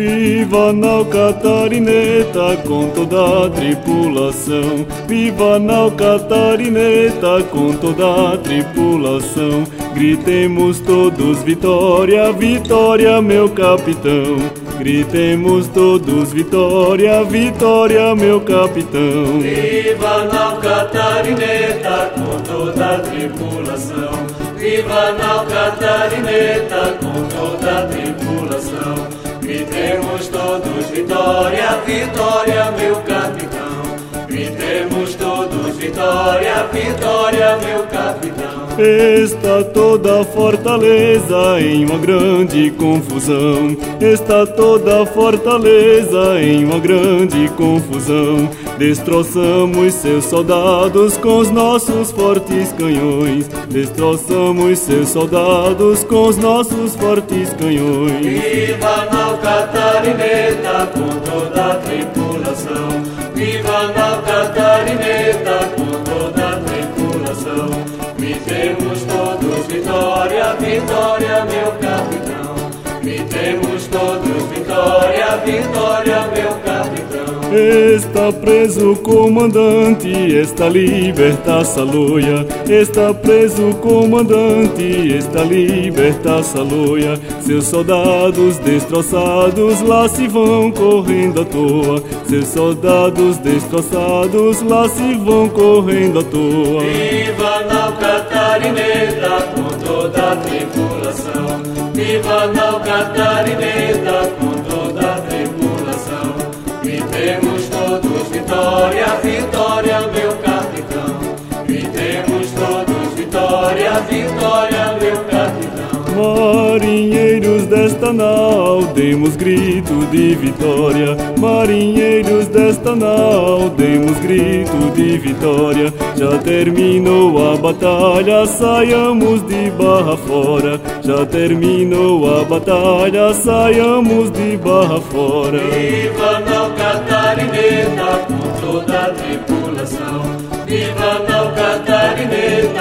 Viva nau Catarineta com toda a tripulação. Viva nau Catarineta com toda a tripulação. Gritemos todos vitória, vitória, meu capitão. Gritemos todos vitória, vitória, meu capitão. Viva nau Catarineta com toda a tripulação. Viva nau Catarineta com toda a tripulação. Gritemos todos vitória, vitória, meu capitão. Gritemos todos vitória, vitória, meu capitão. Está toda a fortaleza em uma grande confusão. Está toda a fortaleza em uma grande confusão. Destroçamos seus soldados com os nossos fortes canhões. Destroçamos seus soldados com os nossos fortes canhões. Viva nau Catarineta com toda a tripulação. Viva nau Catarineta com toda a tripulação. Gritemos todos vitória, vitória, meu capitão. Gritemos todos vitória, vitória, meu capitão. Está preso o comandante, está liberta a Saloia. Está preso o comandante, está liberta a Saloia. Seus soldados destroçados lá se vão correndo à toa. Seus soldados destroçados lá se vão correndo à toa. Viva nau Catarineta com toda a tripulação. Viva nau Catarineta com toda a tripulação. Gritemos todos vitória, vitória, meu capitão. Gritemos todos vitória, vitória, meu capitão. Marinheiros desta nau, demos grito de vitória. Marinheiros desta nau, demos grito de vitória. Já terminou a batalha, saiamos de barra fora. Já terminou a batalha, saiamos de barra fora. Viva nau Catarineta com toda a tripulação. Viva nau Catarineta